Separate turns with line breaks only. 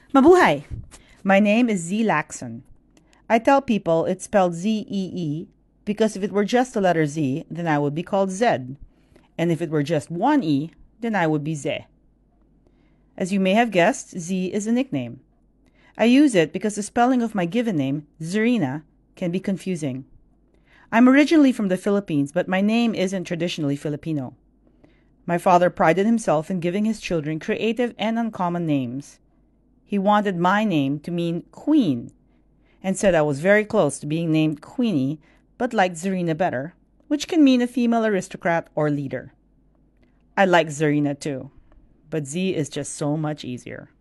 Mabuhay! My name is Z Laxon. I tell people it's spelled Z-E-E because if it were just the letter Z, then I would be called Zed. And if it were just one E, then I would be Ze. As you may have guessed, Z is a nickname. I use it because the spelling of my given name, Zarina, can be confusing. I'm originally from the Philippines, but my name isn't traditionally Filipino. My father prided himself in giving his children creative and uncommon names. He wanted my name to mean queen, and said I was very close to being named Queenie, but liked Zarina better, which can mean a female aristocrat or leader. I like Zarina too, but Z is just so much easier.